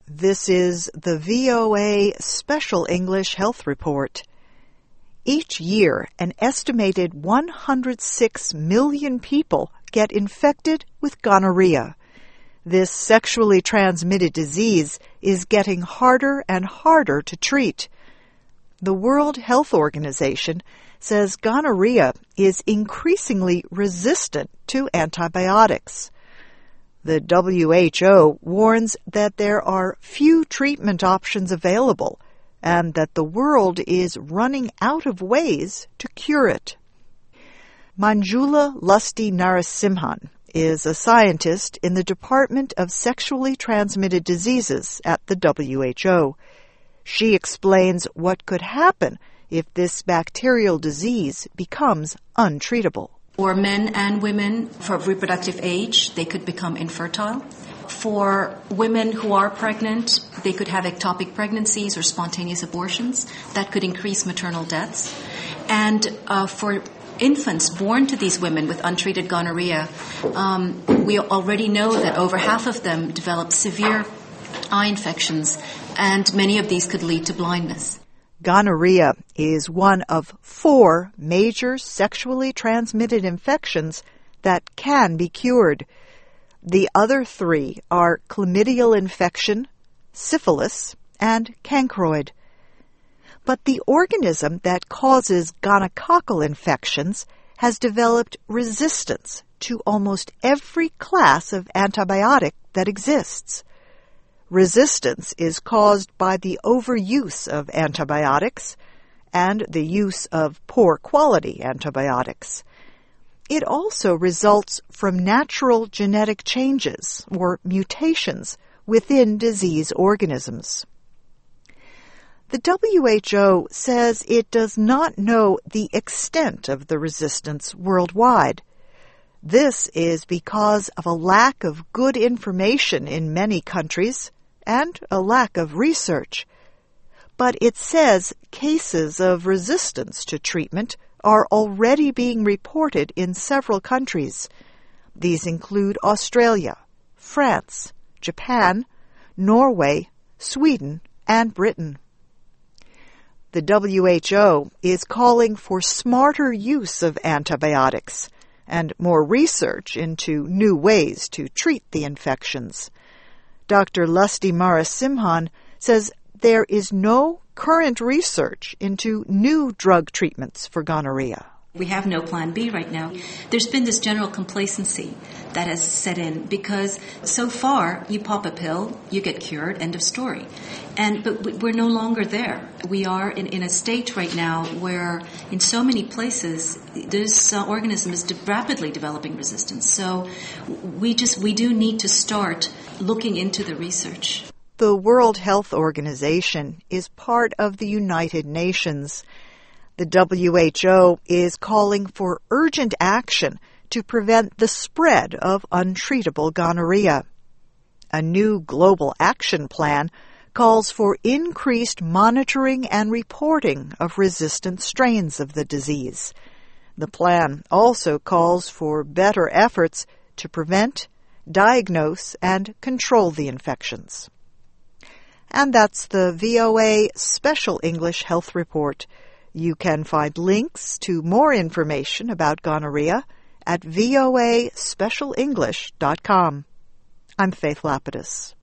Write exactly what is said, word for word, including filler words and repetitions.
This is the V O A Special English Health Report. Each year, an estimated one hundred six million people get infected with gonorrhea. This sexually transmitted disease is getting harder and harder to treat. The World Health Organization says gonorrhea is increasingly resistant to antibiotics. The W H O warns that there are few treatment options available and that the world is running out of ways to cure it. Manjula Lusty Narasimhan is a scientist in the Department of Sexually Transmitted Diseases at the W H O. She explains what could happen if this bacterial disease becomes untreatable. For men and women for reproductive age, they could become infertile. For women who are pregnant, they could have ectopic pregnancies or spontaneous abortions. That could increase maternal deaths. And uh, for infants born to these women with untreated gonorrhea, um, we already know that over half of them develop severe eye infections, and many of these could lead to blindness. Gonorrhea is one of four major sexually transmitted infections that can be cured. The other three are chlamydial infection, syphilis, and chancroid. But the organism that causes gonococcal infections has developed resistance to almost every class of antibiotic that exists. Resistance is caused by the overuse of antibiotics and the use of poor quality antibiotics. It also results from natural genetic changes or mutations within disease organisms. The W H O says it does not know the extent of the resistance worldwide. This is because of a lack of good information in many countries and a lack of research. But it says cases of resistance to treatment are already being reported in several countries. These include Australia, France, Japan, Norway, Sweden, and Britain. The W H O is calling for smarter use of antibiotics and more research into new ways to treat the infections. Doctor Lusty Narasimhan says there is no current research into new drug treatments for gonorrhea. We have no plan B right now. There's been this general complacency that has set in because so far you pop a pill, you get cured, end of story. And but we're no longer there. We are in, in a state right now where in so many places this uh, organism is de- rapidly developing resistance. So we just we do need to start looking into the research. The World Health Organization is part of the United Nations. The W H O is calling for urgent action to prevent the spread of untreatable gonorrhea. A new global action plan calls for increased monitoring and reporting of resistant strains of the disease. The plan also calls for better efforts to prevent, diagnose, and control the infections. And that's the V O A Special English Health Report. You can find links to more information about gonorrhea at voa special english dot com. I'm Faith Lapidus.